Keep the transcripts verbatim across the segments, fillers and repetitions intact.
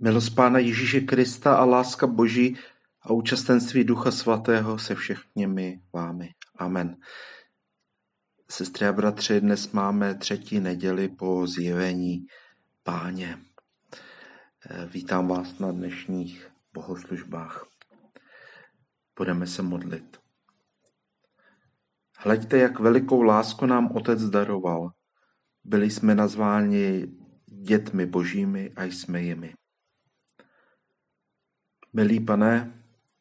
Milost Pána Ježíše Krista a láska Boží a účastenství Ducha Svatého se všemi vámi. Amen. Sestry a bratři, dnes máme třetí neděli po zjevení Páně. Vítám vás na dnešních bohoslužbách. Budeme se modlit. Hleďte, jak velikou lásku nám Otec daroval. Byli jsme nazváni dětmi Božími a jsme jimi. Milý Pane,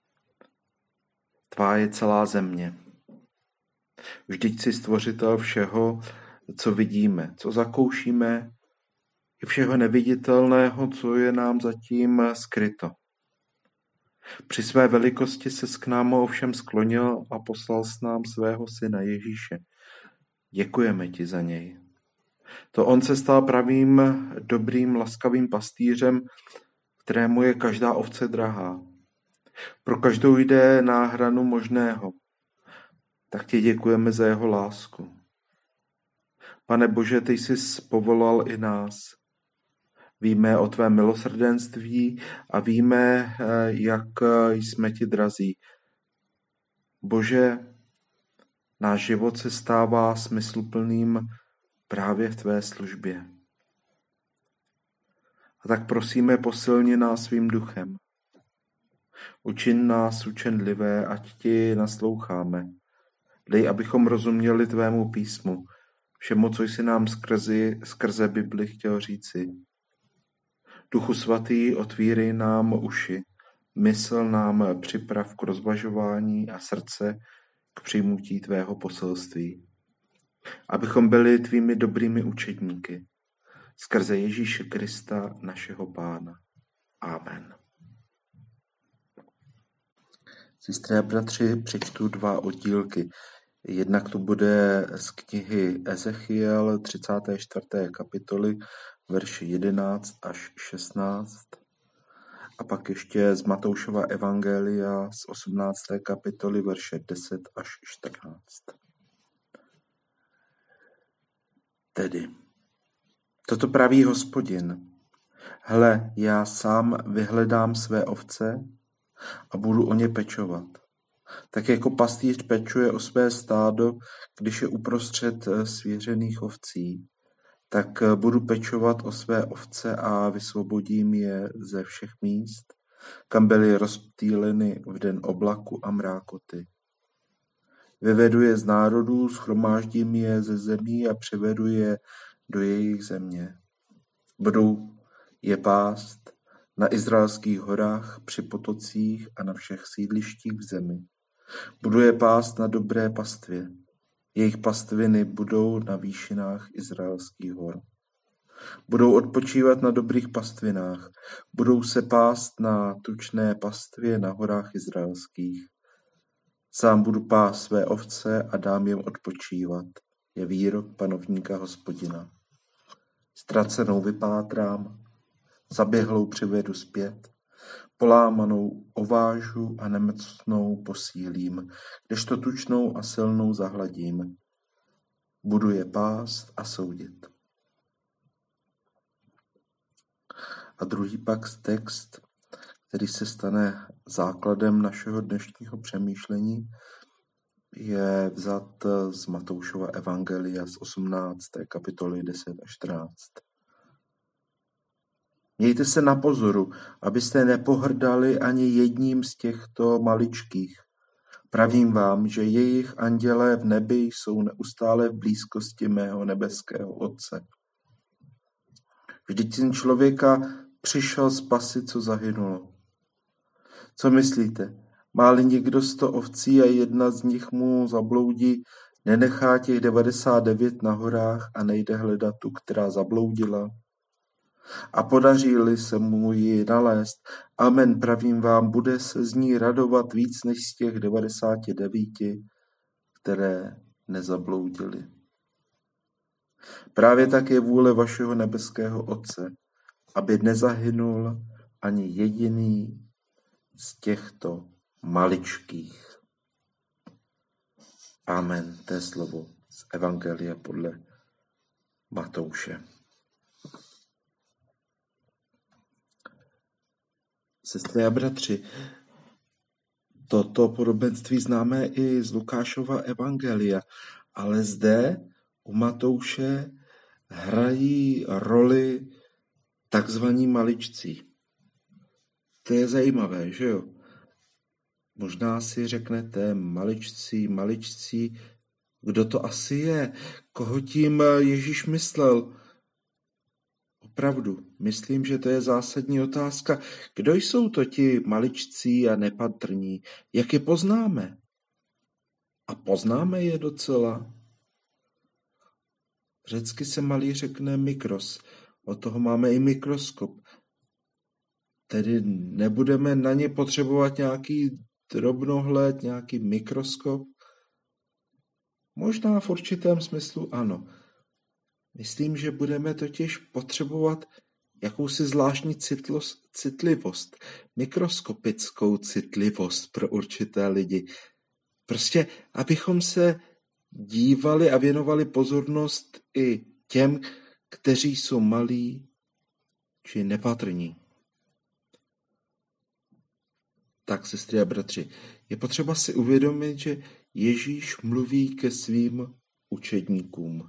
tvá je celá země. Vždyť jsi stvořitel všeho, co vidíme, co zakoušíme, i všeho neviditelného, co je nám zatím skryto. Při své velikosti ses k nám ovšem sklonil a poslal s nám svého syna Ježíše. Děkujeme ti za něj. To on se stal pravým, dobrým, laskavým pastýřem, kterému je každá ovce drahá. Pro každou jde na hranu možného. Tak ti děkujeme za jeho lásku. Pane Bože, ty jsi povolal i nás. Víme o tvé milosrdenství a víme, jak jsme ti drazí. Bože, náš život se stává smysluplným právě v tvé službě. A tak prosíme, posilni nás svým duchem. Učin nás učenlivé, ať ti nasloucháme. Dej, abychom rozuměli tvému písmu, všemu, co jsi nám skrze, skrze Bibli chtěl říci. Duchu svatý, otvírej nám uši, mysl nám připrav k rozvažování a srdce k přijmutí tvého poselství. Abychom byli tvými dobrými učedníky. Skrze Ježíše Krista, našeho Pána. Amen. Sestry a bratři, přečtu dva oddílky. Jednak to bude z knihy Ezechiel třicáté čtvrté kapitoly, verše jedenáct až šestnáct. A pak ještě z Matoušova evangelia z osmnácté kapitoly, verše deset až čtrnáct. Tedy, toto praví Hospodin. Hle, já sám vyhledám své ovce a budu o ně pečovat. Tak jako pastýř pečuje o své stádo, když je uprostřed svěřených ovcí, tak budu pečovat o své ovce a vysvobodím je ze všech míst, kam byly rozptýleny v den oblaku a mrákoty. Vyvedu je z národů, shromáždím je ze zemí a přivedu je do jejich země. Budou je pást na izraelských horách, při potocích a na všech sídlištích v zemi. Budu je pást na dobré pastvě. Jejich pastviny budou na výšinách izraelských hor. Budou odpočívat na dobrých pastvinách. Budou se pást na tučné pastvě na horách izraelských. Sám budu pást své ovce a dám jim odpočívat. Je výrok panovníka Hospodina. Ztracenou vypátrám, zaběhlou přivedu zpět, polámanou ovážu a nemocnou posílím, kdežto tučnou a silnou zahladím. Budu je pást a soudit. A druhý pak text, který se stane základem našeho dnešního přemýšlení, je vzat z Matoušova evangelia z osmnácté kapitoly deset až čtrnáct. Mějte se na pozoru, abyste nepohrdali ani jedním z těchto maličkých. Pravím vám, že jejich andělé v nebi jsou neustále v blízkosti mého nebeského Otce. Vždyť syn člověka přišel spasit, co zahynulo. Co myslíte? Má-li někdo sto ovcí a jedna z nich mu zabloudí, nenechá těch devadesát devět na horách a nejde hledat tu, která zabloudila? A podaří-li se mu ji nalézt, amen, pravím vám, bude se z ní radovat víc než z těch devadesáti devíti, které nezabloudily. Právě tak je vůle vašeho nebeského Otce, aby nezahynul ani jediný z těchto maličkých. Amen, to je slovo z evangelia podle Matouše. Sestry a bratři, toto podobenství známe i z Lukášova evangelia, ale zde u Matouše hrají roli takzvaní maličcí. To je zajímavé, že jo? Možná si řeknete maličcí, maličcí, kdo to asi je? Koho tím Ježíš myslel? Opravdu, myslím, že to je zásadní otázka. Kdo jsou to ti maličcí a nepatrní? Jak je poznáme? A poznáme je docela? Řecky se malý řekne mikros, od toho máme i mikroskop. Tedy nebudeme na ně potřebovat nějaký drobnohled, nějaký mikroskop? Možná v určitém smyslu ano. Myslím, že budeme totiž potřebovat jakousi zvláštní citlost, citlivost, mikroskopickou citlivost pro určité lidi. Prostě, abychom se dívali a věnovali pozornost i těm, kteří jsou malí či nepatrní. Tak, sestry a bratři, je potřeba si uvědomit, že Ježíš mluví ke svým učedníkům.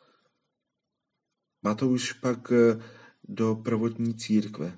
Má to už pak do prvotní církve.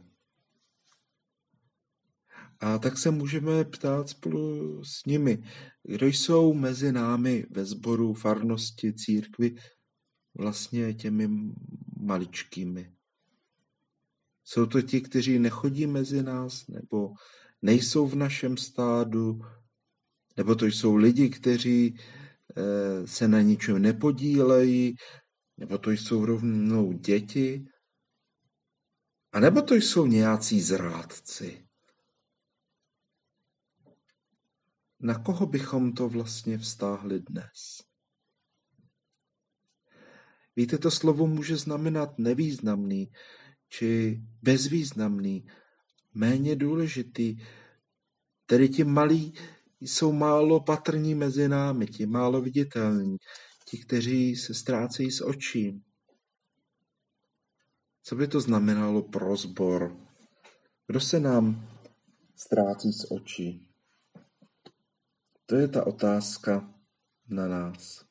A tak se můžeme ptát spolu s nimi, kdo jsou mezi námi ve sboru, farnosti, církvi, vlastně těmi maličkými. Jsou to ti, kteří nechodí mezi nás, nebo nejsou v našem stádu, nebo to jsou lidi, kteří se na ničem nepodílejí, nebo to jsou rovnou děti, a nebo to jsou nějací zrádci. Na koho bychom to vlastně vztáhli dnes? Víte, to slovo může znamenat nevýznamný, či bezvýznamný, méně důležitý. Tedy ti malí jsou málo patrní mezi námi, ti málo viditelní, ti, kteří se ztrácejí z očí. Co by to znamenalo pro sbor? Kdo se nám ztrácí z očí? To je ta otázka na nás.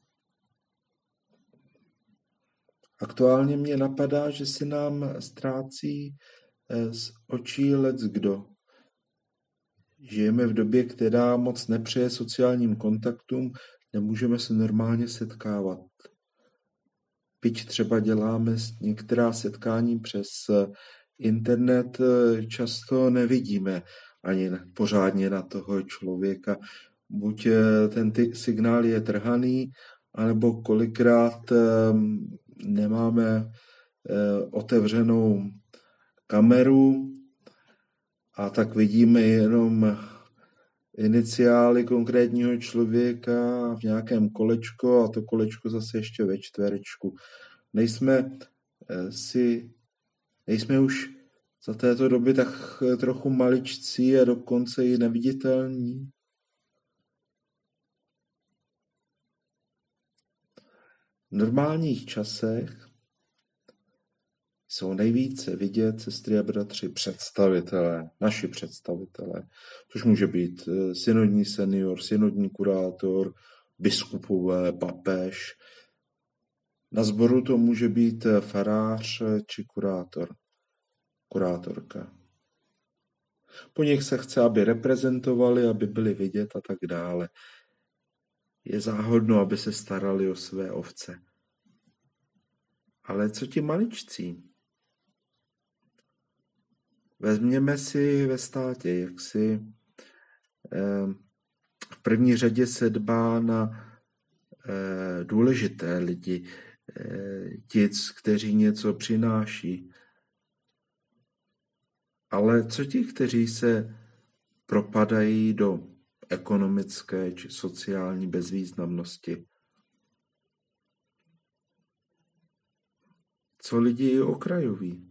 Aktuálně mě napadá, že se nám ztrácí z očí leckdo. Žijeme v době, která moc nepřeje sociálním kontaktům, nemůžeme se normálně setkávat. Byť třeba děláme některá setkání přes internet, často nevidíme ani pořádně na toho člověka. Buď ten signál je trhaný, anebo kolikrát nemáme otevřenou kameru a tak vidíme jenom iniciály konkrétního člověka v nějakém kolečko a to kolečko zase ještě ve čtverečku. Nejsme si, nejsme už za této doby tak trochu maličcí a dokonce i neviditelní. V normálních časech jsou nejvíce vidět, sestry a bratři, představitelé, naši představitelé, což může být synodní senior, synodní kurátor, biskupové, papež. Na sboru to může být farář či kurátor, kurátorka. Po nich se chce, aby reprezentovali, aby byli vidět a tak dále. Je záhodno, aby se starali o své ovce. Ale co ti maličcí? Vezměme si ve státě, jak si eh, v první řadě se dbá na eh, důležité lidi, eh, ti, kteří něco přináší. Ale co ti, kteří se propadají do ekonomické či sociální bezvýznamnosti? Co lidi okrajoví?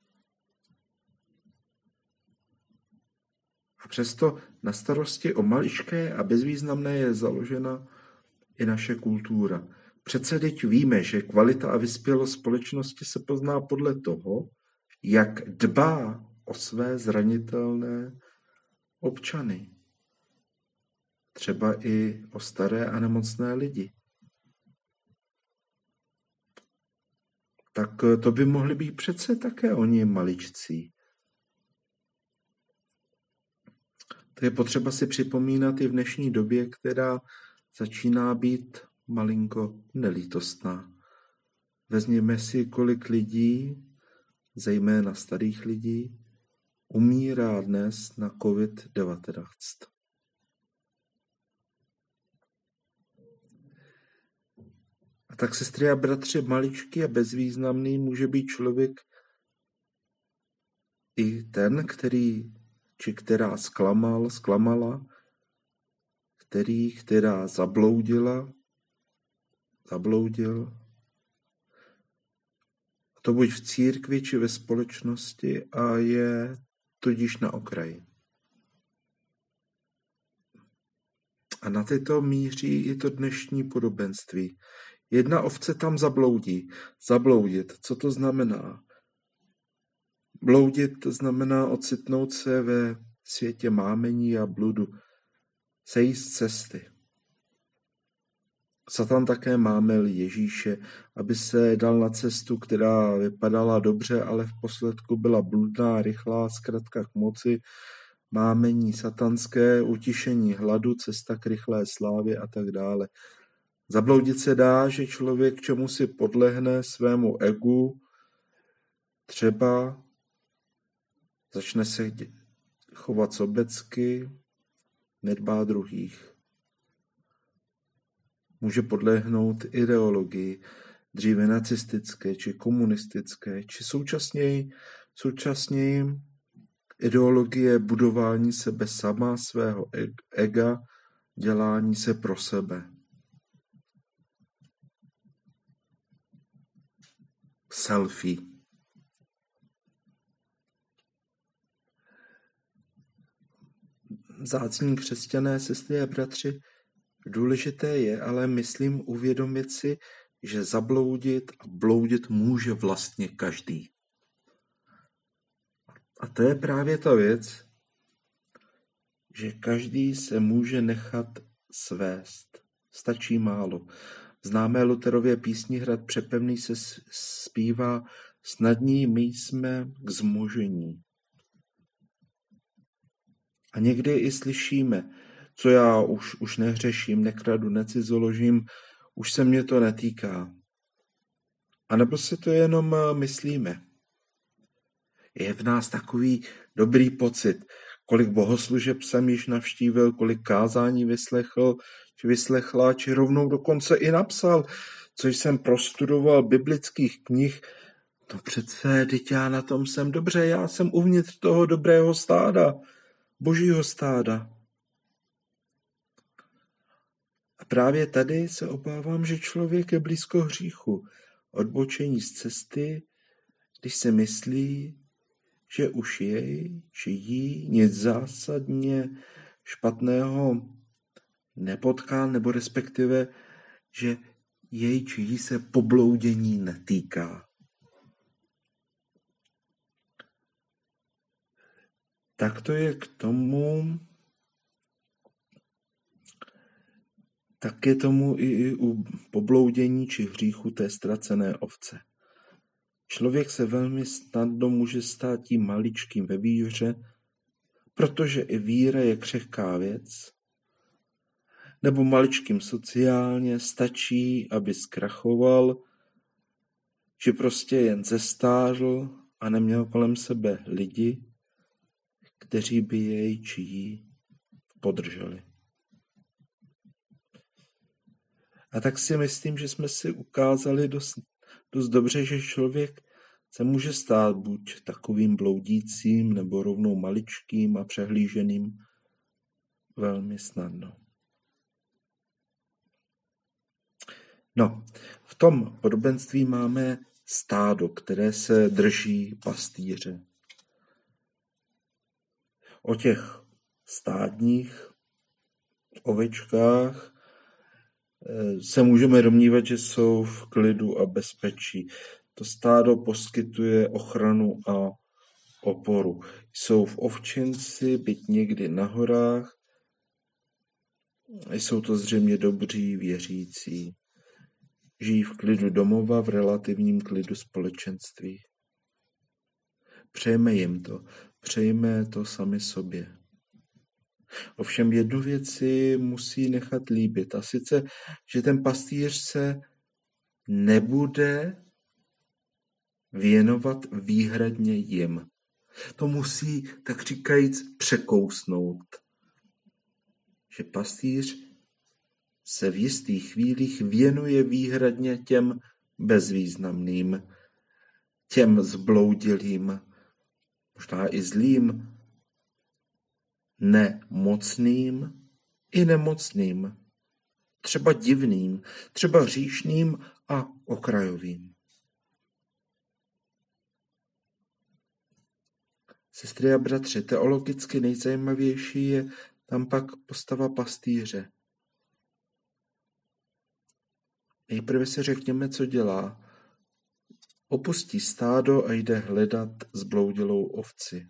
A přesto na starosti o maličké a bezvýznamné je založena i naše kultura. Přece teď víme, že kvalita a vyspělost společnosti se pozná podle toho, jak dbá o své zranitelné občany. Třeba i o staré a nemocné lidi. Tak to by mohli být přece také oni maličcí. To je potřeba si připomínat i v dnešní době, která začíná být malinko nelítostná. Vezměme si, kolik lidí, zejména starých lidí, umírá dnes na covid devatenáct. A tak, sestry a bratři, maličký a bezvýznamný může být člověk i ten, který či která zklamal, zklamala, který, která zabloudila, zabloudil. To buď v církvi, či ve společnosti a je tudíž na okraji. A na tyto míří i to dnešní podobenství. Jedna ovce tam zabloudí. Zabloudit, co to znamená? Bloudit znamená ocitnout se ve světě mámení a bludu, sejít z cesty. Satan také mámil Ježíše, aby se dal na cestu, která vypadala dobře, ale v posledku byla bludná, rychlá, zkratka k moci, mámení satanské, utišení hladu, cesta k rychlé slávě a tak dále. Zabloudit se dá, že člověk čemu si podlehne svému egu, třeba začne se chovat sobecky, nedbá druhých. Může podlehnout ideologii, dříve nacistické, či komunistické, či současněji, současněji ideologie budování sebe sama, svého ega, dělání se pro sebe. Selfie. Vzácní křesťané, sestry a bratři, důležité je, ale myslím uvědomit si, že zabloudit a bloudit může vlastně každý. A to je právě ta věc, že každý se může nechat svést. Stačí málo. V známé Lutherově písni Hrad přepevný se zpívá: snadní my jsme k zmožení. A někdy i slyšíme: co já už, už nehřeším, nekradu, necizoložím, už se mě to netýká. A nebo si to jenom myslíme. Je v nás takový dobrý pocit, kolik bohoslužeb jsem již navštívil, kolik kázání vyslechl, či vyslechla, či rovnou dokonce i napsal, co jsem prostudoval biblických knih. No přece, teď já na tom jsem dobře, já jsem uvnitř toho dobrého stáda, božího stáda. A právě tady se obávám, že člověk je blízko hříchu, odbočení z cesty, když se myslí, že už jej či jí nic zásadně špatného nepotká, nebo respektive, že jej či jí se pobloudění netýká. Tak to je k tomu, tak je tomu i u pobloudění či hříchu té ztracené ovce. Člověk se velmi snadno může stát tím maličkým ve víře, protože i víra je křehká věc, nebo maličkým sociálně, stačí, aby zkrachoval, či prostě jen zestárl a neměl kolem sebe lidi, kteří by jej či jí podrželi. A tak si myslím, že jsme si ukázali dost, dost dobře, že člověk se může stát buď takovým bloudícím, nebo rovnou maličkým a přehlíženým velmi snadno. No, v tom podobenství máme stádo, které se drží pastýře. O těch stádních ovečkách se můžeme domnívat, že jsou v klidu a bezpečí. To stádo poskytuje ochranu a oporu. Jsou v ovčinci, byť někdy na horách. Jsou to zřejmě dobří věřící. Žijí v klidu domova, v relativním klidu společenství. Přejeme jim to. Přejeme to sami sobě. Ovšem jednu věc si musí nechat líbit. A sice, že ten pastýř se nebude věnovat výhradně jim. To musí, tak říkajíc, překousnout. Že pastýř se v jistých chvílích věnuje výhradně těm bezvýznamným, těm zbloudilým, možná i zlým, nemocným i nemocným, třeba divným, třeba hříšným a okrajovým. Sestry a bratři, teologicky nejzajímavější je tam pak postava pastýře. Nejprve si řekněme, co dělá. Opustí stádo a jde hledat zbloudilou ovci.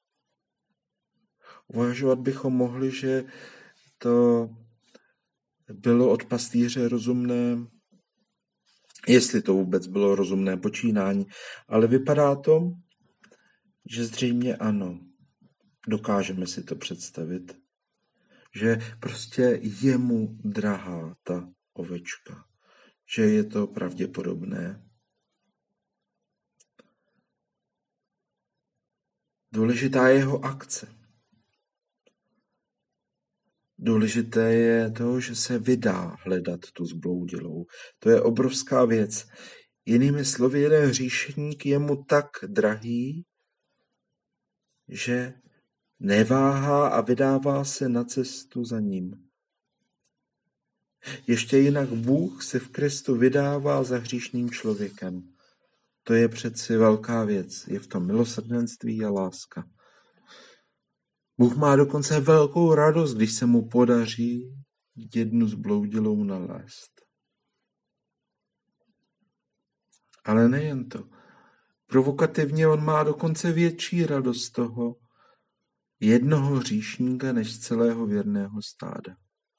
Uvažovat bychom mohli, že to bylo od pastýře rozumné, jestli to vůbec bylo rozumné počínání, ale vypadá to, že zřejmě ano. Dokážeme si to představit, že prostě je mu drahá ta ovečka, že je to pravděpodobné. Důležitá je jeho akce. Důležité je to, že se vydá hledat tu zbloudilou. To je obrovská věc. Jinými slovy, jeden hříšník je mu tak drahý, že neváhá a vydává se na cestu za ním. Ještě jinak Bůh se v Kristu vydává za hříšným člověkem. To je přeci velká věc. Je v tom milosrdenství a láska. Bůh má dokonce velkou radost, když se mu podaří jednu zbloudilou nalézt. Ale nejen to. Provokativně on má dokonce větší radost z toho jednoho hříšníka než celého věrného stáda.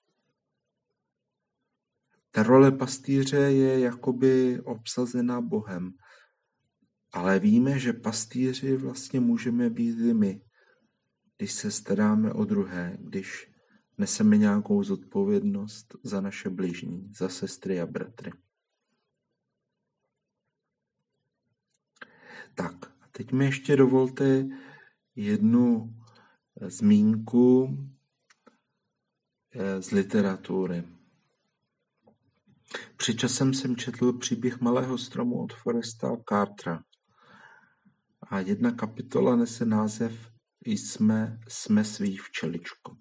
Ta role pastýře je jakoby obsazena Bohem. Ale víme, že pastýři vlastně můžeme být i my, když se staráme o druhé, když neseme nějakou zodpovědnost za naše bližní, za sestry a bratry. Tak, a teď mi ještě dovolte jednu zmínku z literatury. Před časem jsem četl příběh Malého stromu od Foresta Cartera. A jedna kapitola nese název Jsme, jsme svý včeličko.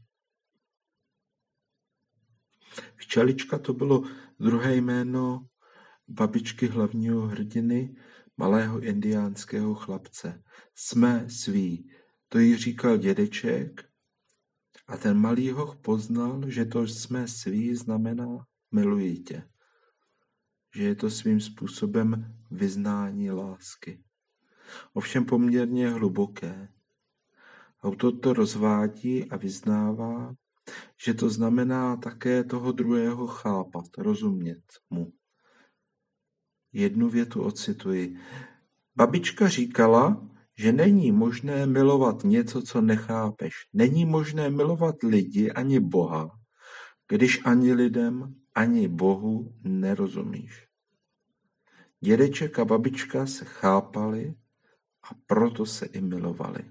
Včelička to bylo druhé jméno babičky hlavního hrdiny, malého indiánského chlapce. Jsme svý, to jí říkal dědeček a ten malý hoch poznal, že to jsme svý znamená miluji tě. Že je to svým způsobem vyznání lásky. Ovšem poměrně hluboké. Autor to rozvádí a vyznává, že to znamená také toho druhého chápat, rozumět mu. Jednu větu ocituji. Babička říkala, že není možné milovat něco, co nechápeš. Není možné milovat lidi ani Boha, když ani lidem, ani Bohu nerozumíš. Dědeček a babička se chápali a proto se i milovali.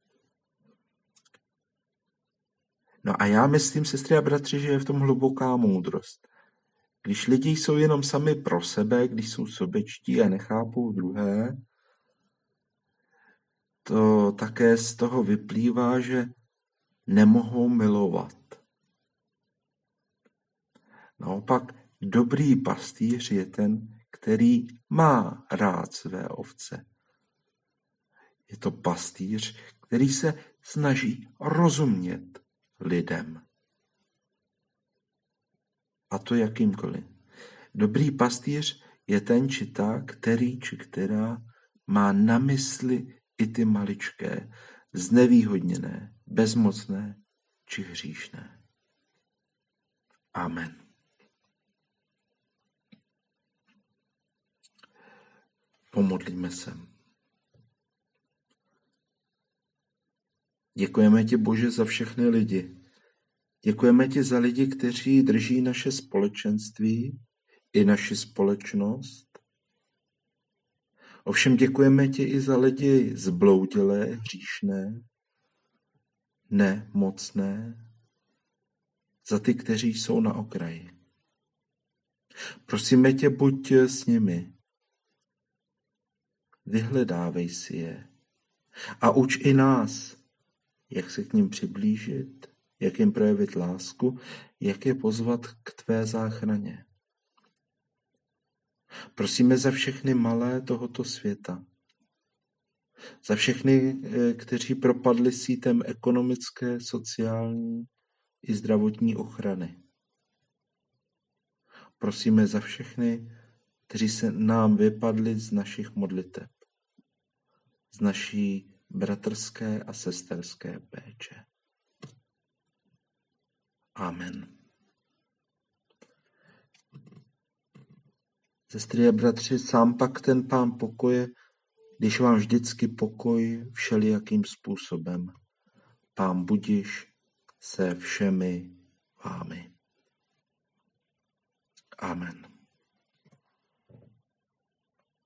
No a já myslím, sestry a bratři, že je v tom hluboká moudrost. Když lidi jsou jenom sami pro sebe, když jsou sobečtí a nechápou druhé, to také z toho vyplývá, že nemohou milovat. Naopak dobrý pastýř je ten, který má rád své ovce. Je to pastýř, který se snaží rozumět lidem. A to jakýmkoliv. Dobrý pastýř je ten či ta, který či která má na mysli i ty maličké, znevýhodněné, bezmocné či hříšné. Amen. Pomodlíme se. Děkujeme ti, Bože, za všechny lidi. Děkujeme ti za lidi, kteří drží naše společenství i naši společnost. Ovšem děkujeme ti i za lidi zbloudilé, hříšné, nemocné, za ty, kteří jsou na okraji. Prosíme tě, buď s nimi. Vyhledávej si je a uč i nás, jak se k nim přiblížit, jak jim projevit lásku, jak je pozvat k tvé záchraně. Prosíme za všechny malé tohoto světa, za všechny, kteří propadli sítem ekonomické, sociální i zdravotní ochrany. Prosíme za všechny, kteří se nám vypadli z našich modliteb, z naší bratrské a sesterské péče. Amen. Sestry a bratři, sám pak ten Pán pokoje, když vám vždycky pokoj všelijakým způsobem. Pán budiš se všemi vámi. Amen.